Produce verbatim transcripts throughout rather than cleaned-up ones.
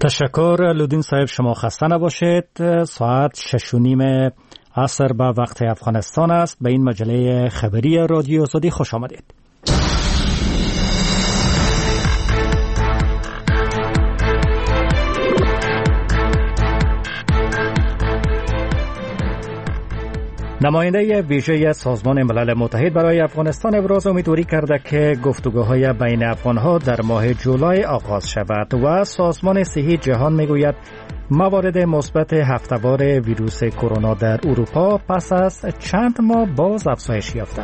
تشکر لودین صاحب، شما خسته نباشید. ساعت شش و نیم عصر به وقت افغانستان است. به این مجله خبری رادیو آزادی خوش آمدید. نماینده ویژه سازمان ملل متحد برای افغانستان ابراز امیدواری کرده که گفتگوهای بین افغانها در ماه جولای آغاز شود و سازمان صحی جهان میگوید موارد مثبت هفته‌وار ویروس کرونا در اروپا پس از چند ماه باز افزایش یافته.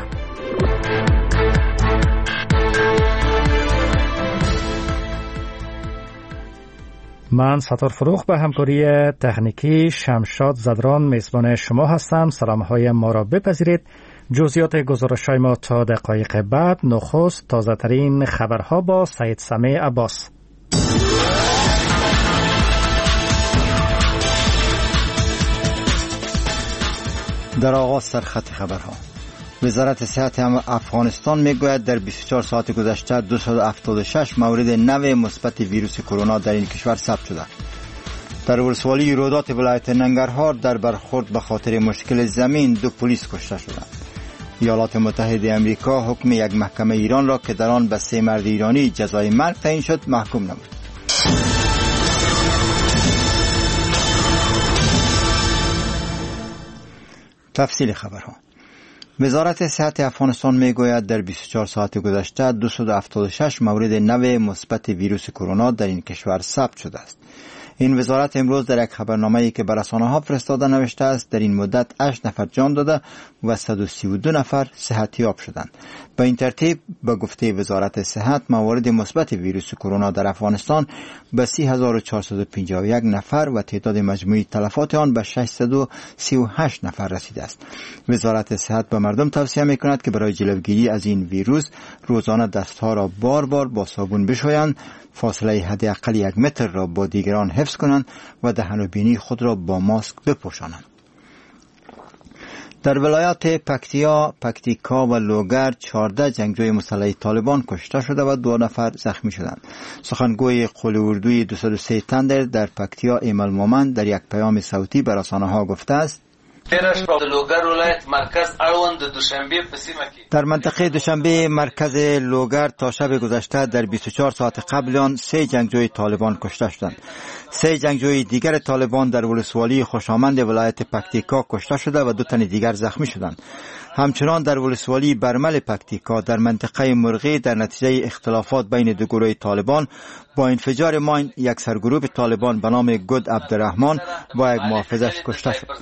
من ستار فروخ به همکاری تکنیکی شمشاد زدران میزبان شما هستم. سلامهای ما را بپذیرید. جزئیات گزارش‌های ما تا دقایق بعد. نخست تازه ترین خبرها با سید سمیع عباس. در آغاز سرخط خبرها. وزارت صحت افغانستان میگوید در بیست و چهار ساعت گذشته دویست و هفتاد و شش مورد نو مثبت ویروس کرونا در این کشور ثبت شده. در ولسوالی رودات ولایت ننگرهار در برخورد به خاطر مشکل زمین دو پلیس کشته شدند. ایالات متحده آمریکا حکم یک محکمه ایران را که در آن به سه مرد ایرانی جزای مرگ تعیین شد محکوم نمود. تفصیل خبرها. وزارت صحت افغانستان میگوید در بیست و چهار ساعت گذشته دویست و هفتاد و شش مورد نو مثبت ویروس کرونا در این کشور ثبت شده است. این وزارت امروز در یک خبرنامه‌ای که به رسانه‌ها فرستاده نوشته است در این مدت هشت نفر جان داده و صد و سی و دو نفر صحتیاب شدند. به این ترتیب به گفته وزارت صحت موارد مثبت ویروس کرونا در افغانستان به سی هزار و چهارصد و پنجاه و یک نفر و تعداد مجموعی تلفات آن به ششصد و سی و هشت نفر رسیده است. وزارت صحت به مردم توصیه می‌کند که برای جلوگیری از این ویروس روزانه دستها را بار بار با صابون بشویند، فاصله حداقل یک متر را با دیگران حفظ کنند و دهن و بینی خود را با ماسک بپوشانند. در ولایات پکتیا، پکتیکا و لوگر چهارده جنگجوی مسلح طالبان کشته شده و دو نفر زخمی شدند. سخنگوی قول اردوی دویست و سه تندر در پکتیا ایمل مومن در یک پیام صوتی به رسانه‌ها گفته است در منطقه دوشنبه مرکز لوگر تا شب گذشته در بیست و چهار ساعت قبل آن سه جنگجوی طالبان کشته شدند. سه جنگجوی دیگر طالبان در ولسوالی خوشامند ولایت پکتیکا کشته شده و دو تن دیگر زخمی شدند. همچنان در ولسوالی برمل پکتیکا در منطقه مرغی در نتیجه اختلافات بین دو گروه طالبان با انفجار ماین یک سرگروه طالبان به نام گود عبدالرحمن با یک محافظش کشته شد.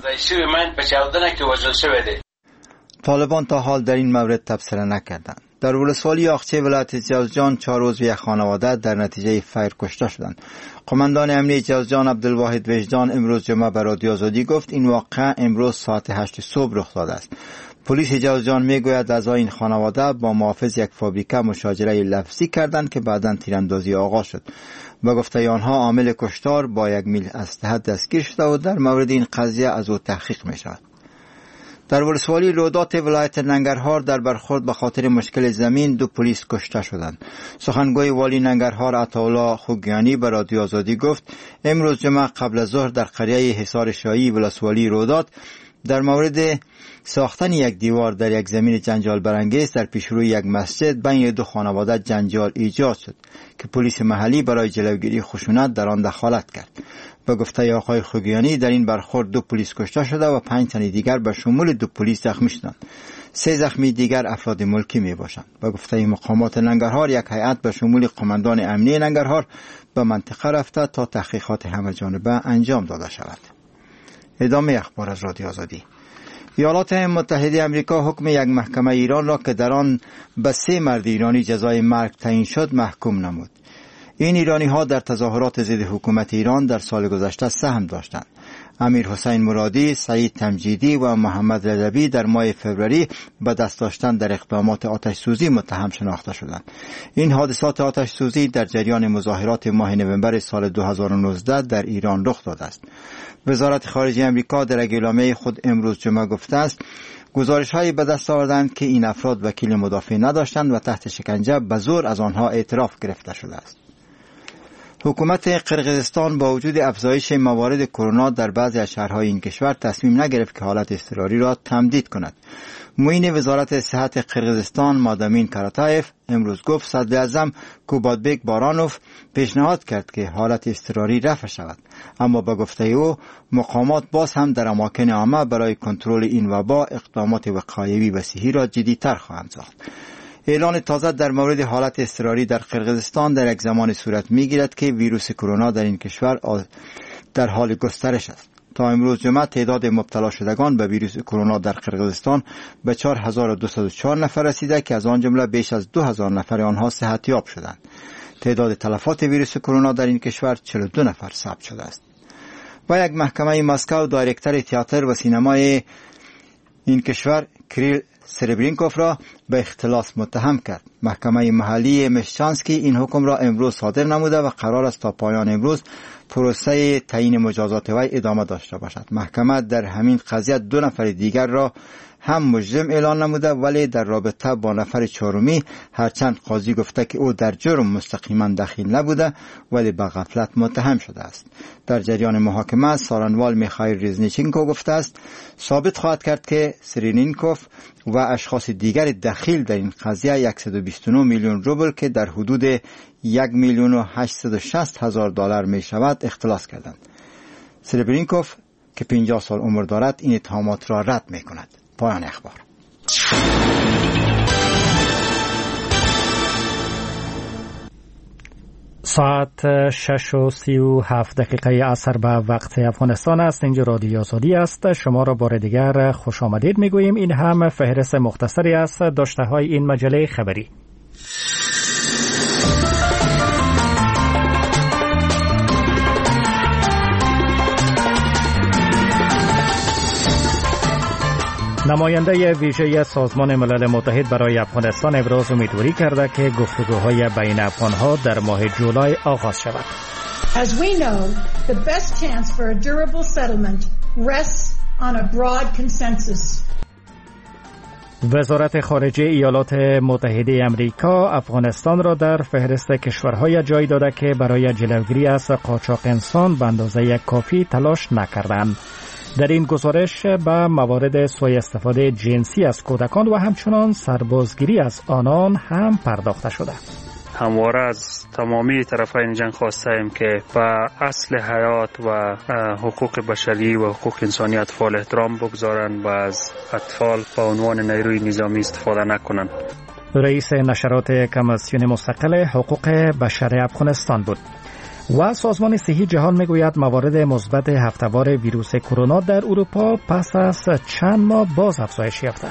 طالبان تا حال در این مورد تبصره نکردند. در ولسوالی آخچه ولایت جوزجان چهار عضو یک خانواده در نتیجه فیر کشته شدند. قماندان امنیه جوزجان عبدالواحد وجدان امروز جمعه به رادیو آزادی گفت این واقعه امروز ساعت هشت صبح رخ داده است. پلیس جوزجان میگوید اعضای این خانواده با محافظ یک فابریکه مشاجره لفظی کردند که بعداً تیراندازی آغاز شد. به گفته آنها عامل کشتار با یک میل اسلحه دستگیر شده و در مورد این قضیه از او تحقیق می شود. در ولسوالی رودات ولایت ننگرهار در برخورد به خاطر مشکل زمین دو پلیس کشته شدند. سخنگوی والی ننگرهار عطاالله خوگیانی به رادیو آزادی گفت امروز جمعه قبل از ظهر در قریه حصار شاهی ولسوالی رودات در مورد ساختن یک دیوار در یک زمین جنجال برانگیز در پیشروی یک مسجد بین دو خانواده جنجال ایجاد شد که پلیس محلی برای جلوگیری خشونت در آن دخالت کرد. به گفته آقای خوگیانی در این برخورد دو پلیس کشته شده و پنج تن دیگر به شمول دو پلیس زخمی شدند. سه زخمی دیگر افراد ملکی می باشند. به گفته مقامات ننگرهار یک هیئت به شمول قماندان امنیه ننگرهار به منطقه رفته تا تحقیقات همه جانبه انجام داده شود. ادامه اخبار از رادیو آزادی. ایالات متحده آمریکا حکم یک محکمه ایران را که در آن به سه مرد ایرانی جزای مرگ تعیین شد محکوم نمود. این ایرانی ها در تظاهرات ضد حکومت ایران در سال گذشته سهم داشتند. امیر حسین مرادی، سعید تمجیدی و محمد رضوی در ماه فوریه به دست داشتن در اقدامات آتش سوزی متهم شناخته شدند. این حادثات آتش سوزی در جریان مظاهرات ماه نوامبر سال دو هزار و نوزده در ایران رخ داده است. وزارت خارجه آمریکا در اعلامیه خود امروز جمعه گفته است گزارش‌هایی به دست آوردند که این افراد وکیل مدافع نداشتند و تحت شکنجه به زور از آنها اعتراف گرفته شده است. حکومت قرقیزستان با وجود افزایش موارد کرونا در بعضی از شهرهای این کشور تصمیم نگرفت که حالت اضطراری را تمدید کند. معین وزارت صحت قرقیزستان مادامین کاراتایف امروز گفت صدر اعظم کوباتبک بارانوف پیشنهاد کرد که حالت اضطراری رفع شود، اما با گفته او مقامات باز هم در اماکن عامه برای کنترل این وبا اقدامات وقایوی و صحی را جدی‌تر خواهند ساخت. اعلان تازه در مورد حالت اضطراری در قرقیزستان در یک زمان صورت می‌گیرد که ویروس کرونا در این کشور در حال گسترش است. تا امروز جمعه تعداد مبتلا شدگان به ویروس کرونا در قرقیزستان به چهار هزار و دویست و چهار نفر رسیده که از آن جمله بیش از دو هزار نفر آنها صحتیاب شدند. تعداد تلفات ویروس کرونا در این کشور چهل و دو نفر ثبت شده است. و یک محکمه مسکو دایرکتور تئاتر و سینمای این کشور کریل سربرینکوف را به اختلاس متهم کرد. محکمه محلی مشچانسکی این حکم را امروز صادر نموده و قرار است تا پایان امروز پروسه تعیین مجازات وی ادامه داشته باشد. محکمه در همین قضیه دو نفر دیگر را هم مجرم اعلان نموده، ولی در رابطه با نفر چهارمی هرچند قاضی گفته که او در جرم مستقیما دخیل نبوده ولی به غفلت متهم شده است. در جریان محاکمه سارنوال میخائیل ریزنیچنکو گفته است ثابت خواهد کرد که سرینینکوف و اشخاص دیگر دخیل در این قضیه صد و بیست و نه میلیون روبل که در حدود یک میلیون و هشتصد و شصت هزار دلار می شود اختلاس کردند. سربرینکوف که پنجاه سال عمر دارد این اتهامات را رد می کند. پایان اخبار. ساعت شش و سی و هفت دقیقه عصر به وقت افغانستان است. اینجا رادیو آزادی است. شما را بار دیگر خوش آمدید میگوییم. این هم فهرست مختصری است داشته های این مجله خبری. نماینده ویژه سازمان ملل متحد برای افغانستان ابراز امیدواری کرده که گفتگوهای بین افغانها در ماه جولای آغاز شود. As we know, the best chance for a durable settlement rests on a broad consensus. وزارت خارجه ایالات متحده امریکا افغانستان را در فهرست کشورهای جای داده که برای جلوگیری از قاچاق انسان به اندازه کافی تلاش نکردند. در این گزارش به موارد سوء استفاده جنسی از کودکان و همچنان سربازگیری از آنان هم پرداخته شده. همواره از تمامی طرفین جنگ خواستیم که به اصل حیات و حقوق بشری و حقوق انسانی اطفال احترام بگذارند و از اطفال به عنوان نیروی نظامی استفاده نکنند. رئیس نشرات کمیسیون مستقل حقوق بشر افغانستان بود. و سازمان صحی جهان میگوید موارد مثبت هفته‌وار ویروس کرونا در اروپا پس از چند ماه باز افزایش یافته.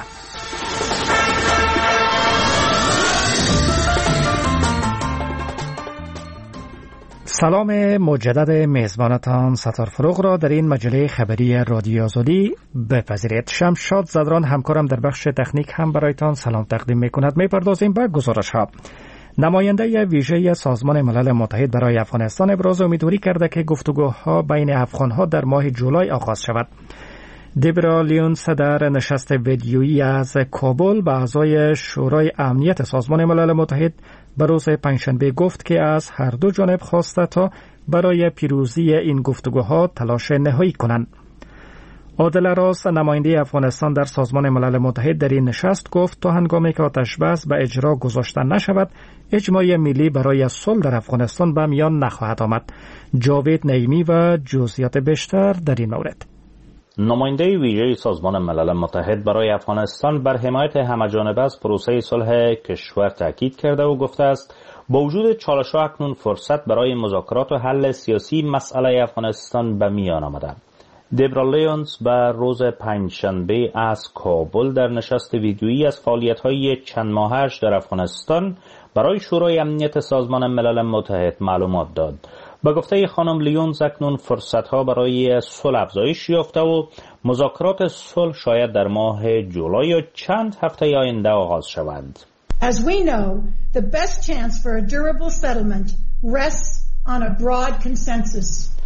سلام مجدد میزبانتان ستار فروغ را در این مجله خبری رادیو آزادی بپذیرید. شمشاد زدران همکارم در بخش تکنیک هم برایتان سلام تقدیم میکند. میپردازیم به گزارش ها. نماینده ویژه سازمان ملل متحد برای افغانستان ابراز امیدواری کرده که گفتگوها بین افغانها در ماه جولای آغاز شود. دیبرا لیونس در نشست ویدیویی از کابل به اعضای شورای امنیت سازمان ملل متحد به روز پنجشنبه گفت که از هر دو جانب خواسته تا برای پیروزی این گفتگوها تلاش نهایی کنند. عادل راست نماینده افغانستان در سازمان ملل متحد در این نشست گفت تا هنگامی که آتش بس به اجرا گذاشته نشود اجماع ملی برای صلح در افغانستان به میان نخواهد آمد. جاوید نعیمی و جزئیات بیشتر در این مورد. نماینده ویژه سازمان ملل متحد برای افغانستان بر حمایت همه‌جانبه از پروسه صلح کشور تاکید کرده و گفته است با وجود چالش‌ها اکنون فرصت برای مذاکرات و حل سیاسی مسئله افغانستان به میان آمده. دیبرا لیونز به روز پنجشنبه از کابل در نشست ویدیویی از فعالیت‌های چند ماهش در افغانستان برای شورای امنیت سازمان ملل متحد معلومات داد. به گفته خانم لیونز اکنون فرصت‌ها برای صلح افزایش یافته و مذاکرات صلح شاید در ماه جولای یا چند هفته آینده آغاز شوند. As we know, the best chance for a durable settlement rests on a broad consensus.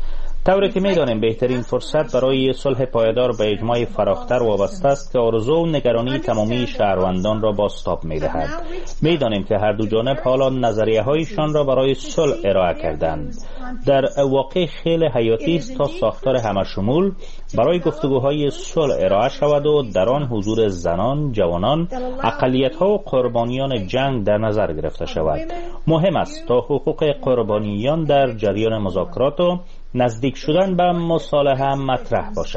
طوری که می‌دانیم بهترین فرصت برای صلح پایدار به اجماع فراختر وابسته است که آرزو و نگرانی تمامی شهروندان را بازتاب می‌دهد. می‌دانیم که هر دو جانب حالا نظریه‌هایشان را برای صلح ارائه کردند. در واقع خیلی حیاتی است تا ساختار همشمول برای گفتگوهای صلح ارائه شود و در آن حضور زنان، جوانان، اقلیت‌ها و قربانیان جنگ در نظر گرفته شود. مهم است تا حقوق قربانیان در جریان مذاکرات و نزدیک شدن به مصالحه مطرح باشد.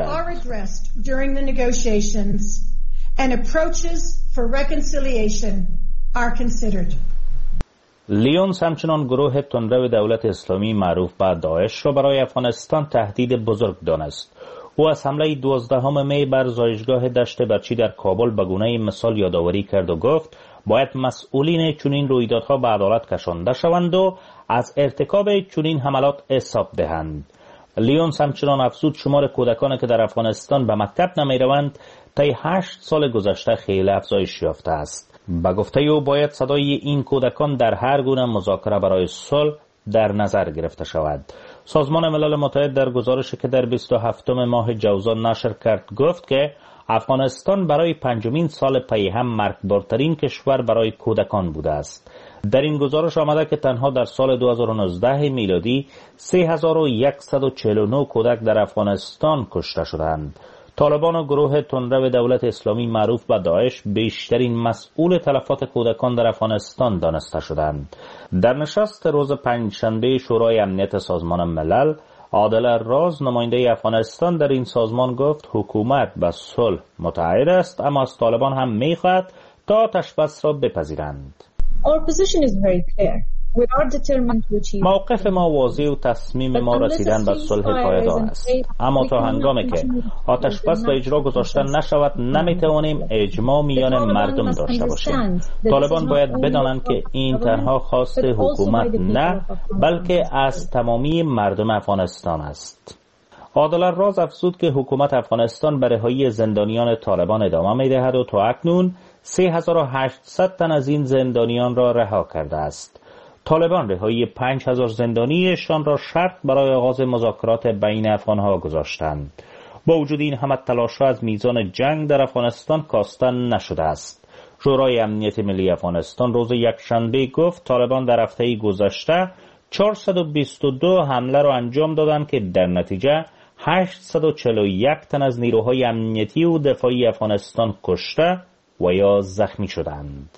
لیونز همچنان گروه تندرو دولت اسلامی معروف به داعش را برای افغانستان تهدید بزرگ دانست. او از حمله دوازدهم می بر زایشگاه دشت برچی در کابل به گونه مثال یادآوری کرد و گفت باید مسئولین چنین رویدادها به عدالت کشانده شوند و از ارتکاب چنین حملات حساب دهند. لیونز همچنان افزود شمار کودکانی که در افغانستان به مکتب نمیروند طی هشت سال گذشته خیلی افزایش یافته است. به گفته او باید صدای این کودکان در هر گونه مذاکره برای صلح در نظر گرفته شود. سازمان ملل متحد در گزارشی که در بیست و هفتم ماه جوزان نشر کرد گفت که افغانستان برای پنجمین سال پی هم مرگبارترین کشور برای کودکان بوده است. در این گزارش آمده که تنها در سال دو هزار و نوزده میلادی سه هزار و صد و چهل و نه کودک در افغانستان کشته شدند. طالبان و گروه تندرو دولت اسلامی معروف به داعش بیشترین مسئول تلفات کودکان در افغانستان دانسته شدند. در نشست روز پنجشنبه شورای امنیت سازمان ملل، عادل راز نماینده افغانستان در این سازمان گفت حکومت به صلح متعهد است اما از طالبان هم می‌خواهد تا آتش بس را بپذیرند. Our position is very clear. We are determined to achieve. موقف ما واضح و تصمیم ما رسیدن به صلح پایدار است. اما تا هنگامی که آتش بس به اجرا گذاشته نشود نمیتوانیم اجماع میان مردم داشته باشیم. طالبان باید بدانند که این تنها خواست حکومت نه بلکه از تمامی مردم افغانستان است. عادل راز افزود که حکومت افغانستان به رهایی زندانیان طالبان ادامه می‌دهد و تا اکنون سه هزار و هشتصد تن از این زندانیان را رها کرده است. طالبان رهایی پنج هزار زندانیشان را شرط برای آغاز مذاکرات بین افغانها گذاشتند. با وجود این همه تلاش‌ها از میزان جنگ در افغانستان کاسته نشده است. شورای امنیت ملی افغانستان روز یکشنبه گفت طالبان در هفته گذشته چهارصد و بیست و دو حمله را انجام دادند که در نتیجه هشتصد و چهل و یک تن از نیروهای امنیتی و دفاعی افغانستان کشته و یا زخمی شدند.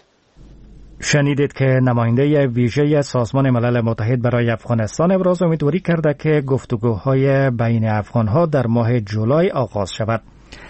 شنیدید که نماینده ویژه سازمان ملل متحد برای افغانستان ابراز امیدواری کرده که گفتگوهای بین افغانها در ماه جولای آغاز شود.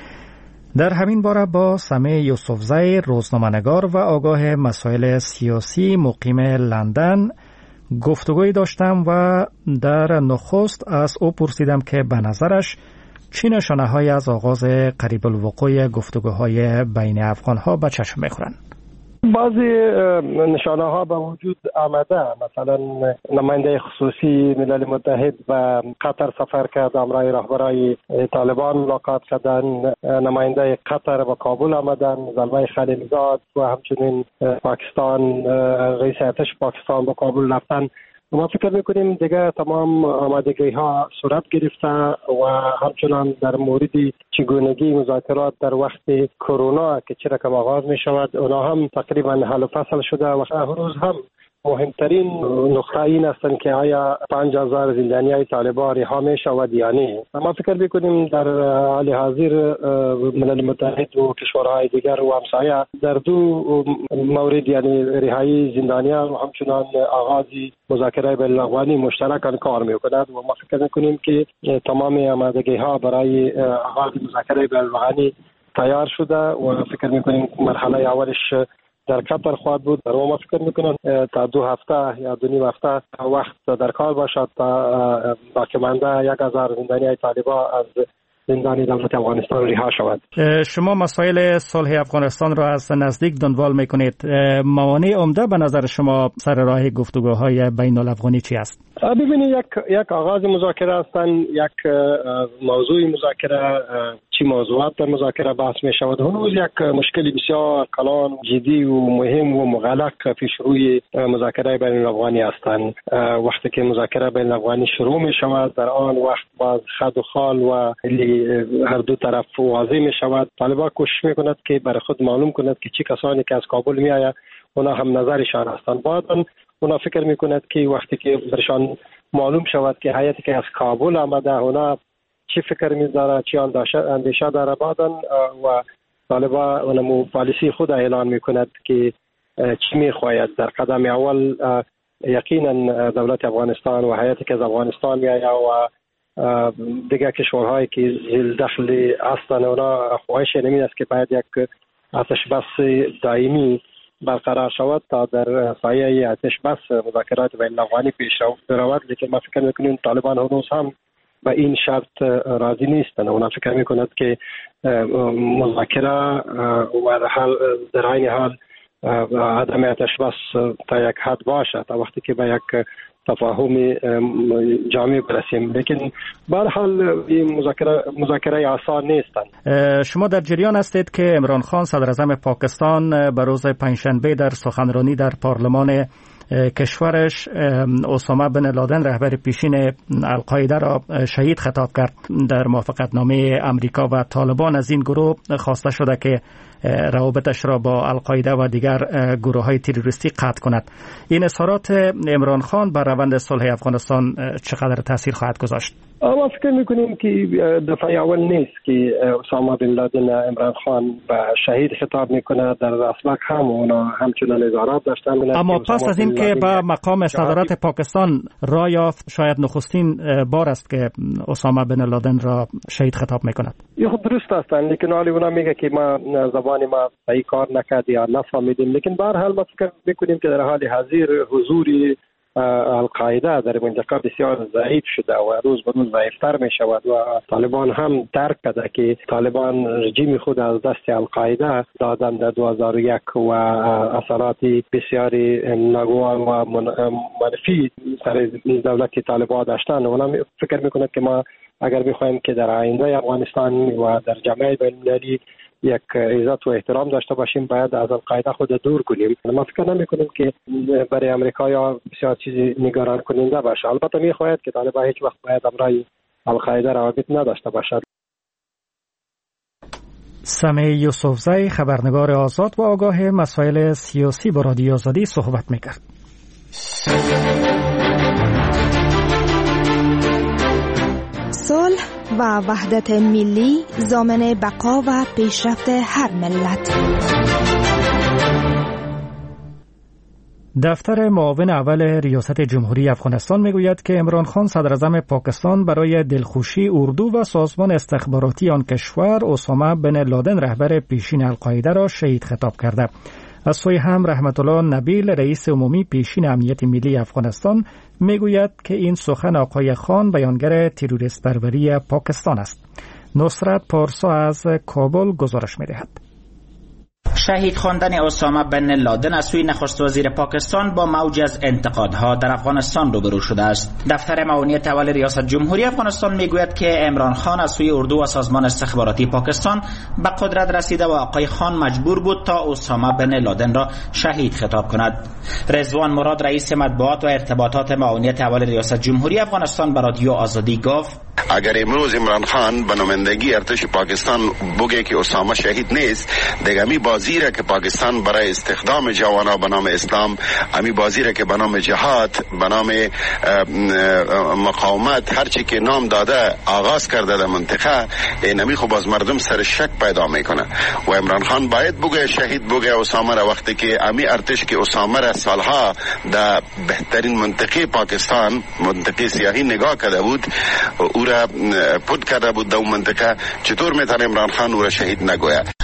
در همین باره با سمیع یوسفزی روزنامه‌نگار و آگاه مسائل سیاسی مقیم لندن گفتگوی داشتم و در نخست از او پرسیدم که به نظرش چه نشانه‌هایی از آغاز قریب الوقوع گفتگوهای بین افغانها به چشم می‌خورند. بعضی نشانه ها به وجود آمده، مثلا نماینده خصوصی ملل متحد و قطر سفر کرد، همراه رهبرای طالبان ملاقات کردن، نماینده قطر به کابل آمدن، زلمه خلیلزاد و همچنین پاکستان رئیس ارتش پاکستان به کابل رفتن. ما فکر میکنیم دیگه تمام آمادگی ها صورت گرفته و همچنان در مورد چگونگی مذاکرات در وقت کرونا که چه رقم آغاز می شود اونا هم تقریبا حل و فصل شده و هر هم مهمترین نقطه این هستند که آیا پنج هزار زندانی های طالبان رها می شود یا نه. ما فکر میکنیم در حال حاضر ملل متحد و کشورهای دیگر و همسایه در دو مورد یعنی رهایی زندانیان و همچنان آغاز مذاکره بین الافغانی مشترکاً کار میکند و ما فکر میکنیم که تمام آمادگی ها برای آغاز مذاکره بین الافغانی تیار شده و فکر میکنیم مرحله اولش در قطر خواهد بود. در ما فکر میکنم تا دو هفته یا دو نیم هفته وقت در کار باشد تا باقی مانده یک هزار زندانی های طالبان از زندان دولت افغانستان رها شود. شما مسائل صلح افغانستان را از نزدیک دنبال میکنید. موانع عمده به نظر شما سر راه گفتگوهای بین الافغانی چی است؟ ببینید یک یک آغاز مذاکره هستند، یک موضوع مذاکره چی موضوعات در مذاکره بحث می شود. هنوز یک مشکل بسیار کلان جدی و مهم و مغلق پیش روی مذاکره بین الافغانی هستند. وقتی که مذاکره بین الافغانی شروع می شود در آن وقت باز خد و خال و هر دو طرف واضح می شود. طالبان کوشش می کند که برای خود معلوم کند که چه کسانی که از کابل می آید اونا هم نظرشان هستند. بعدا اونا فکر می کند که وقتی که برشان معلوم شود که هیئتی که از کابل آمده اونا چی فکر می داره چی اندیشه داره، بعدا و طالبان اونمو پالیسی خود اعلان می کند که چی می خواهد. در قدم اول یقینا دولت افغانستان و هیئتی که از افغانستان می آید و دیگر کشورهایی که ذیل دخل هستند اونا خواهش نمی است که باید یک آتش بس دائمی برقرار شود تا در سایه آتش بس مذاکرات بین الافغانی پیش رود. لیکن ما فکر میکنیم طالبان هنوز هم به این شرط راضی نیستند. اونا فکر میکند که مذاکره و در عین حال عدم آتش بس تا یک حد باشد تا وقتی که به یک تفاهم جامع برسیم. لیکن به هر حال این مذاکره مذاکره آسان نیستند. شما در جریان هستید که عمران خان صدر اعظم پاکستان به روز پنجشنبه در سخنرانی در پارلمان کشورش اسامه بن لادن رهبر پیشین القاعده را شهید خطاب کرد. در موافقتنامه امریکا و طالبان از این گروه خواسته شده که روابطش را با القاعده و دیگر گروه های تروریستی قطع کند. این اظهارات عمران خان بر روند صلح افغانستان چقدر تاثیر خواهد گذاشت؟ ما فکر میکنیم که دفعه اول نیست که اسامه بن لادن عمران خان به شهید خطاب میکنه. در اسبق هم اونا همچنان اظهارات داشتن. اما پس از این که به مقام صدارت پاکستان راه یافت شاید نخستین بار است که اسامه بن لادن را شهید خطاب میکند. یه خود درست هستن، لیکن حالی اونا میگه که ما زبان ما صحیح کار نکرد یا نفهمیدیم. لیکن به هر حال ما فکر میکنیم که در حال حاضر حضوری القاعده در منطقه بسیار ضعیف شده و روز به روز ضعیفتر می شود و طالبان هم درک کرده که طالبان رژیم خود از دست القاعده دادن در دو هزار و یک و اثرات بسیاری ناگوار و منفی سر دولت طالبان داشتن. اونا فکر میکنند که ما اگر بخوایم که در آینده افغانستان و در جامعه بین‌المللی یک عزت و احترام داشته باشیم باید از القاعده خود دور کنیم. ما فکر نمی کنیم که برای امریکایی‌ها بسیار چیزی نگران کننده باشه. البته می‌خواهد که طالبان هیچ وقت باید امرای القاعده روابط نداشته باشد. سمیع یوسفزی خبرنگار آزاد و آگاه مسائل سیاسی با رادیو آزادی صحبت می‌کرد. صلح و وحدت ملی ضامن بقا و پیشرفت هر ملت. دفتر معاون اول ریاست جمهوری افغانستان میگوید که عمران خان صدر اعظم پاکستان برای دلخوشی اردو و سازمان استخباراتی آن کشور اسامه بن لادن رهبر پیشین القاعده را شهید خطاب کرده. از سوی هم رحمت الله نبیل رئیس عمومی پیشین امنیت ملی افغانستان میگوید که این سخن آقای خان بیانگر تروریست پروری پاکستان است. نصرت پارسا از کابل گزارش می‌دهد. شهید خواندن اسامه بن لادن از سوی نخست وزیر پاکستان با موج از انتقادها در افغانستان روبرو شده است. دفتر معاونیت اول ریاست جمهوری افغانستان میگوید که عمران خان از سوی اردو و سازمان استخباراتی پاکستان به قدرت رسیده و آقای خان مجبور بود تا اسامه بن لادن را شهید خطاب کند. رضوان مراد رئیس مطبوعات و ارتباطات معاونیت اول ریاست جمهوری افغانستان به رادیو آزادی گفت: اگر امروز عمران خان به نمایندگی ارتش پاکستان بگه که اسامه شهید نیست، دیگه می بازی را که پاکستان برای استخدام جوانا به نام اسلام، امی بازی را که به نام جهاد، به نام مقاومت، هر چی که نام داده آغاز کرده در منطقه، اینمی خب از مردم سر شک پیدا میکنه و عمران خان باید بگه شهید بگه اسامه را، وقتی که امی ارتش که اسامه را سالها در بهترین منطقه پاکستان، منطقه سیاهی نگاه کرده بود، او را پود کرده بود در اون منطقه، چطور میتونه عمران خان او را شهید نگوید؟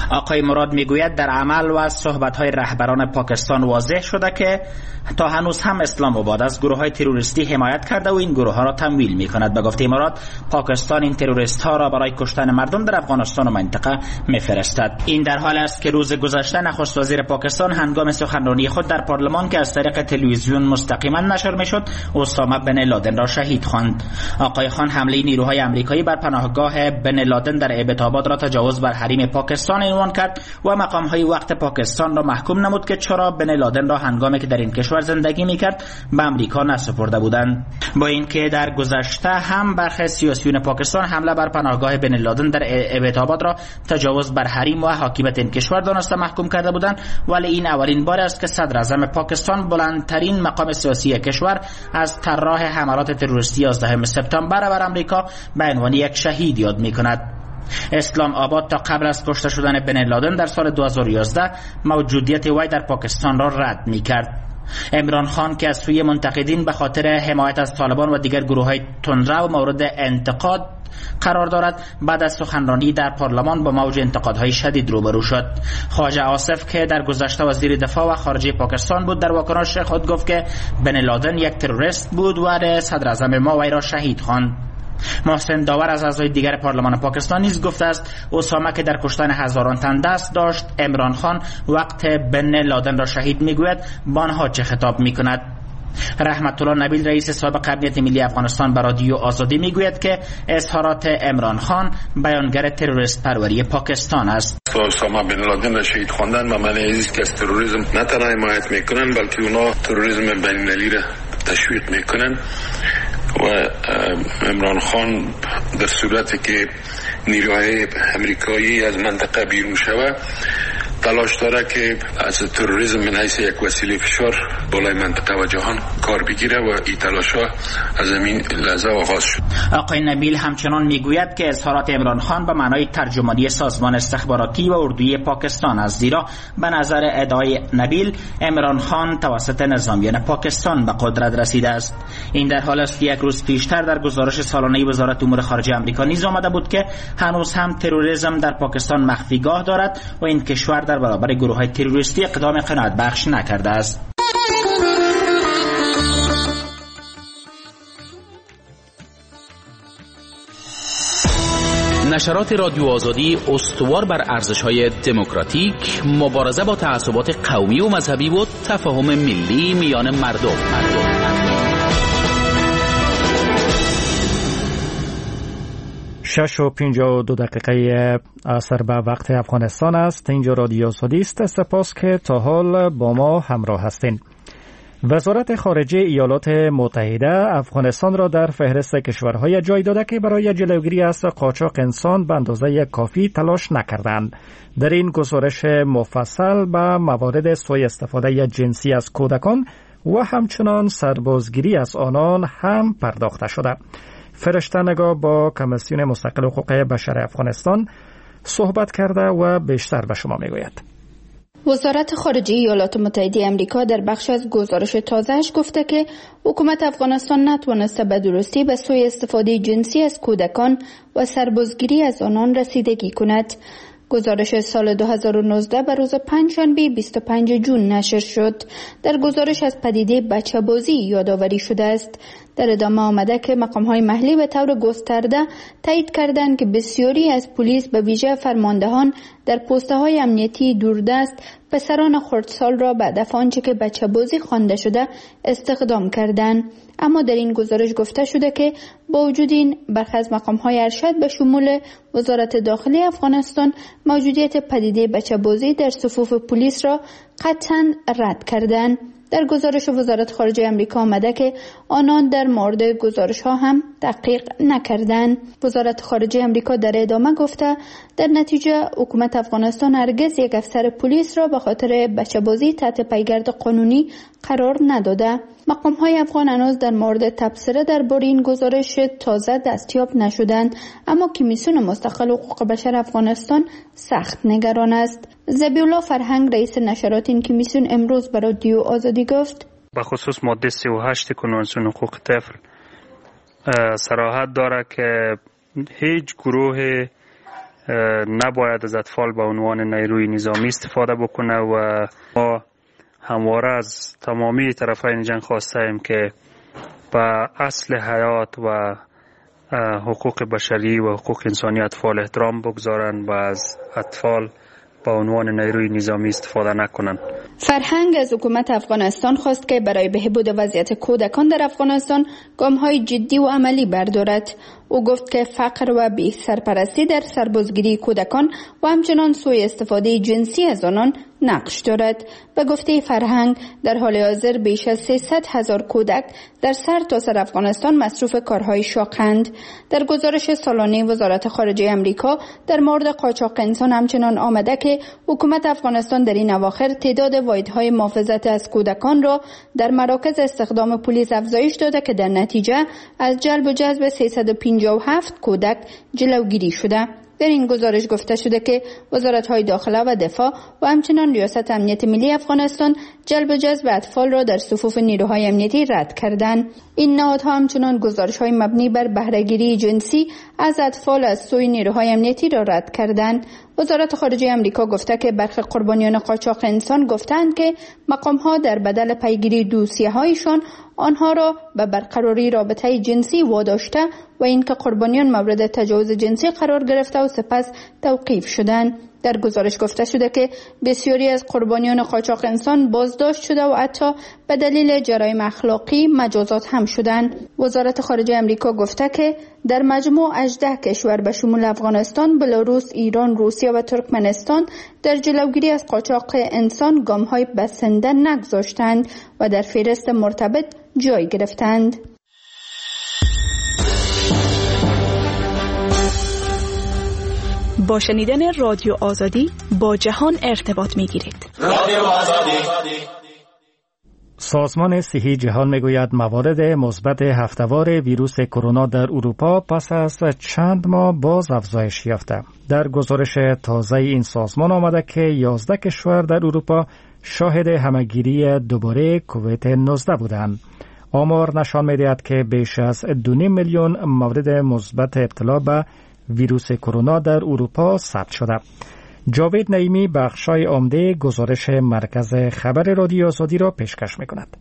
آقای مراد میگوید در عمل و صحبت‌های رهبران پاکستان واضح شده که تا هنوز هم اسلام آباد از گروه‌های تروریستی حمایت کرده و این گروه‌ها را تمویل می‌کند. به گفته مراد پاکستان این تروریست‌ها را برای کشتن مردم در افغانستان و منطقه می‌فرستد. این در حال است که روز گذشته نخست وزیر پاکستان هنگام سخنرانی خود در پارلمان که از طریق تلویزیون مستقیما نشر می‌شد اسامه بن لادن را شهید خواند. آقای خان حمله نیروهای آمریکایی بر پناهگاه بن لادن در ابتاباد را تجاوز بر حریم پاکستان عنوان کرد و مقام‌های وقت پاکستان را محکوم نمود که چرا بن لادن را هنگامی که در این کشور زندگی می‌کرد به آمریکا نسپرده بودند. با اینکه در گذشته هم برخی سیاسیون پاکستان حمله بر پناهگاه بن لادن در ابتاباد را تجاوز بر حریم و حاکمیت این کشور دانسته محکوم کرده بودند، ولی این اولین بار است که صدر اعظم پاکستان بلندترین مقام سیاسی کشور از طراح حملات تروریستی یازدهم سپتامبر بر آمریکا به عنوان یک شهید یاد می‌کند. اسلام آباد تا قبل از کشته شدن بن لادن در سال دو هزار و یازده موجودیت وی در پاکستان را رد می‌کرد. عمران خان که از سوی منتقدین به خاطر حمایت از طالبان و دیگر گروه‌های تندرو مورد انتقاد قرار دارد، بعد از سخنرانی در پارلمان با موج انتقادهای شدید روبرو شد. خواجه آصف که در گذشته وزیر دفاع و خارجه پاکستان بود در واکنش خود گفت که بن لادن یک تروریست بود و صدر اعظم ما وی را شهید خواند. محسن داور از اعضای دیگر پارلمان پاکستان نیز گفته است اسامه که در کشتن هزاران تن دست داشت، عمران خان وقت بن لادن را شهید میگوید، با آنها چه خطاب میکند؟ رحمت الله نبیل رئیس سابق امنیت ملی افغانستان به رادیو آزادی میگوید که اظهارات عمران خان بیانگر تروریست پروری پاکستان است. اسامه بن لادن را شهید خواندن و معنی این است که از تروریسم نه تنها حمایت میکنن بلکه اونا تروریسم بین المللی را تشویق میکنن و عمران خان در صورتی که نیروهای امریکایی از منطقه بیرون شود تلاش داره که از تروریسم من حیث یک وسیله فشار بالای منطقه و جهان کار بگیره و این تلاش ها از همین لحظه آغاز شد. آقای نبیل همچنان میگوید که اظهارات عمران خان به معنای ترجمانی سازمان استخباراتی و اردوی پاکستان است، زیرا به نظر ادعای نبیل عمران خان توسط نظامیان پاکستان به قدرت رسیده است. این در حال است یک روز پیشتر در گزارش سالانه وزارت امور خارجه آمریکا نیز آمده بود که هنوز هم تروریسم در پاکستان مخفیگاه دارد و این کشور در برابر گروه‌های تروریستی اقدام قناعت بخش نکرده است. نشرات رادیو آزادی استوار بر ارزش‌های دموکراتیک، مبارزه با تعصبات قومی و مذهبی و تفاهم ملی میان مردم. مردم. شش و پنجاه و دو دقیقه عصر به وقت افغانستان است. اینجا رادیو آزادی است. سپاس که تا حال با ما همراه هستین. وزارت خارجه ایالات متحده افغانستان را در فهرست کشورهای جای داده که برای جلوگیری از قاچاق انسان به اندازه کافی تلاش نکردند. در این گزارش مفصل به موارد سوء استفاده جنسی از کودکان و همچنان سربازگیری از آنان هم پرداخته شده. فرشته نگاه با کمیسیون مستقل حقوق بشر افغانستان صحبت کرده و بیشتر به شما میگوید. وزارت خارجه ایالات متحده آمریکا در بخش از گزارش تازه‌اش گفته که حکومت افغانستان نتوانسته به درستی به سوء استفاده جنسی از کودکان و سربازگیری از آنان رسیدگی کند. گزارش سال دو هزار و نوزده به روز پنجشنبه بیست و پنجم جون نشر شد. در گزارش از پدیده بچه بازی یادآوری شده است. در ادامه آمده که مقام‌های محلی به طور گسترده تایید کردند که بسیاری از پلیس به ویژه فرماندهان در پست‌های امنیتی دوردست پسران خردسال را بعد از آنچه که بچه بازی خوانده شده استخدام کردند. اما در این گزارش گفته شده که با وجود این برخی از مقام‌های ارشد به شمول وزارت داخلی افغانستان موجودیت پدیده بچه بازی در صفوف پلیس را قطعاً رد کردند. در گزارش وزارت خارجه آمریکا آمده که آنان در مورد گزارش ها هم تحقیق نکردند. وزارت خارجه آمریکا در ادامه گفته در نتیجه حکومت افغانستان هرگز یک افسر پلیس را به خاطر بچه بازی تحت پیگرد قانونی قرار نداده. مقام های افغان هنوز در مورد تبصره درباره این گزارش تازه دستیاب نشدند، اما کمیسیون مستقل حقوق بشر افغانستان سخت نگران است. ذبیح‌الله فرهنگ رئیس نشرات این کمیسیون امروز به رادیو آزادی گفت به خصوص ماده سی و هشت کنوانسیون حقوق طفل صراحت داره که هیچ گروه نباید از اطفال به عنوان نیروی نظامی استفاده بکنه و ما همواره از تمامی طرفین جنگ خواستیم که به اصل حیات و حقوق بشری و حقوق انسانی اطفال احترام بگذارند و از اطفال به عنوان نیروی نظامی استفاده نکنند. فرهنگ از حکومت افغانستان خواست که برای بهبود وضعیت کودکان در افغانستان گام‌های جدی و عملی بردارد. او گفت که فقر و بی سرپرستی در سربازگیری کودکان و همچنان سوء استفاده جنسی از آنان نقش دارد. به گفته فرهنگ در حال حاضر بیش از سیصد هزار کودک در سر تا سر افغانستان مصروف کارهای شاقند. در گزارش سالانه وزارت خارجه آمریکا در مورد قاچاق انسان همچنان آمده که حکومت افغانستان در این اواخر تعداد واحدهای محافظت از کودکان را در مراکز استخدام پلیس افزایش داده که در نتیجه از جلب و جذب سیصد و پنجاه و هفت کودک جلوگیری شده. در این گزارش گفته شده که وزارت‌های داخله و دفاع و همچنان ریاست امنیت ملی افغانستان جلب و جذب اطفال را در صفوف نیروهای امنیتی رد کردند. این نهادها همچنان گزارش‌های مبنی بر بهره‌گیری جنسی از اطفال از سوی نیروهای امنیتی را رد کردند. وزارت خارجه آمریکا گفته که برخی قربانیان قاچاق انسان گفتند که مقام‌ها در بدل پیگیری دوسیه‌هایشان آنها را به برقراری رابطه جنسی واداشته و اینکه قربانیان مورد تجاوز جنسی قرار گرفته و سپس توقیف شدند. در گزارش گفته شده که بسیاری از قربانیان قاچاق انسان بازداشت شده و حتی به دلیل جرایم اخلاقی مجازات هم شدند. وزارت خارجه آمریکا گفته که در مجموع هجده کشور به شمول افغانستان، بلاروس، ایران، روسیه و ترکمنستان در جلوگیری از قاچاق انسان گام‌های بسنده نگذاشتند و در فهرست مرتبط جای گرفتند. با شنیدن رادیو آزادی با جهان ارتباط می‌گیرید. رادیو آزادی. سازمان صحی جهان میگوید موارد مثبت هفته‌وار ویروس کرونا در اروپا پس از چند ماه باز افزایش یافته. در گزارش تازه این سازمان آمده که یازده کشور در اروپا شاهد همه‌گیری دوباره کووید نوزده بودند. آمار نشان می‌دهد که بیش از دو و نیم میلیون مورد مثبت ابتلا به ویروس کرونا در اروپا ثبت شده. جاوید نعیمی بخشای عمده گزارش مرکز خبر رادیو آزادی را پیشکش می‌کند.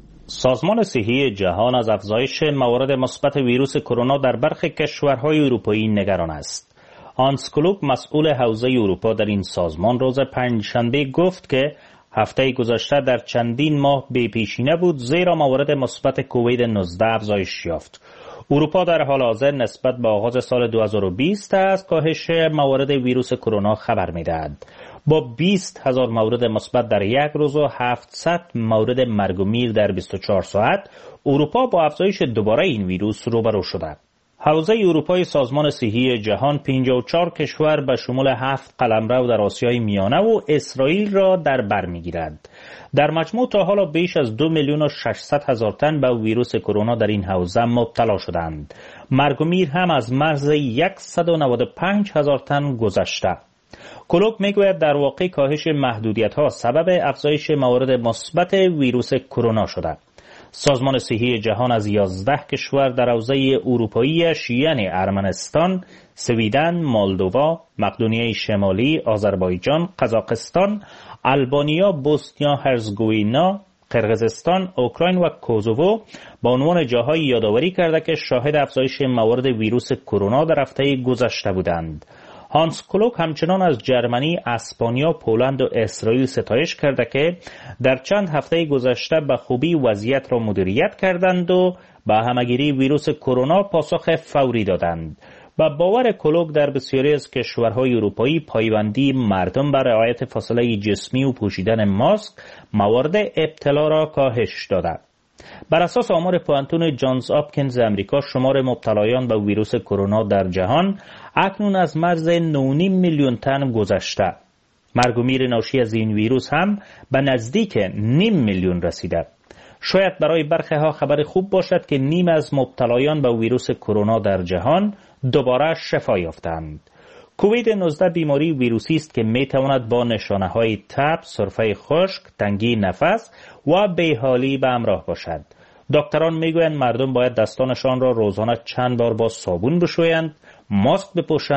سازمان صحی جهان از افزایش موارد مثبت ویروس کرونا در برخی کشورهای اروپایی نگران است. هانس کلوک مسئول حوزه اروپا در این سازمان روز پنجشنبه گفت که هفته گذشته در چندین ماه بی پیشینه بود زیرا موارد مثبت کووید نوزده افزایش یافت. اروپا در حال حاضر نسبت به آغاز سال دو هزار و بیست از کاهش موارد ویروس کرونا خبر می‌دهد. با بیست هزار مورد مثبت در یک روز و هفتصد مورد مرگ و میر در بیست و چهار ساعت، اروپا با افزایش دوباره این ویروس روبرو شده. حوزه اروپای سازمان صحی جهان پنجاه و چهار کشور به شمول هفت قلمرو در آسیای میانه و اسرائیل را در بر می‌گیرد. در مجموع تا حالا بیش از دو میلیون و ششصد هزار تن به ویروس کرونا در این حوزه مبتلا شدند. مرگ و میر هم از مرز صد و نود و پنج هزار تن گذشته. کلوک میگوید در واقع کاهش محدودیت‌ها سبب افزایش موارد مثبت ویروس کرونا شده. سازمان صحی جهان از یازده کشور در حوزه اروپاییش یعنی ارمنستان، سویدن، مولدووا، مقدونیه شمالی، آذربایجان، قزاقستان، آلبانیا، بوسنیا هرزگوینا، قرقیزستان، اوکراین و کوزوو با عنوان جاهای یادآوری کرده که شاهد افزایش موارد ویروس کرونا در هفته گذشته بودند. هانس کلوک همچنان از جرمنی، اسپانیا، پولند و اسرائیل ستایش کرده که در چند هفته گذشته به خوبی وضعیت را مدیریت کردند و به همه‌گیری ویروس کرونا پاسخ فوری دادند. با باور کلوک در بسیاری از کشورهای اروپایی پایبندی مردم بر رعایت فاصله جسمی و پوشیدن ماسک موارد ابتلا را کاهش داده. بر اساس آمار پوانتون جانز آپکینز امریکا، شمار مبتلایان به ویروس کرونا در جهان اکنون از مرز نه و نیم میلیون تن گذشته. مرگ و میر ناشی از این ویروس هم به نزدیک نیم میلیون رسیده. شاید برای برخی ها خبر خوب باشد که نیم از مبتلایان به ویروس کرونا در جهان دوباره شفا یافتند. کووید نوزده بیماری ویروسی است که می تواند با نشانه های تب، سرفه خشک، تنگی نفس و بیحالی به همراه باشد. دکتران میگویند مردم باید دستانشان را روزانه چند بار با صابون بشویند، ماسک بپوشند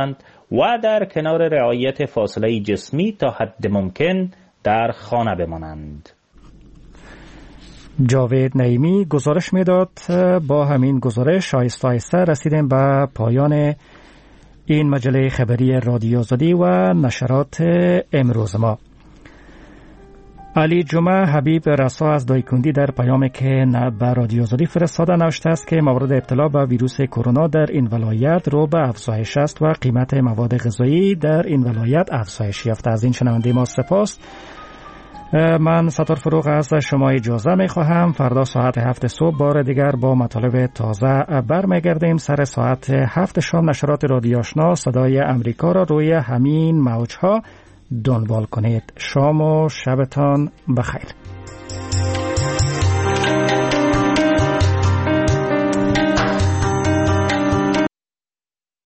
و در کنار رعایت فاصله جسمی تا حد ممکن در خانه بمانند. جاوید نعیمی گزارش میداد. با همین گزارش آهسته آهسته رسیدیم به پایان این مجله خبری رادیو آزادی و نشرات امروز ما. علی جمعه حبیب رسا از دایکندی در پیامی که به رادیو آزادی فرستاده نوشته است که مورد ابتلا به ویروس کرونا در این ولایت رو به افزایش است و قیمت مواد غذایی در این ولایت افزایش یافته. از این شنونده ما سپاس. من ستار فروغ از شما اجازه می خواهم. فردا ساعت هفت صبح بار دیگر با مطالب تازه برمیگردیم. سر ساعت هفت شام نشرات رادیو آشنا صدای امریکا را روی همین موجها دنبال کنید. شام و شبتان بخیر.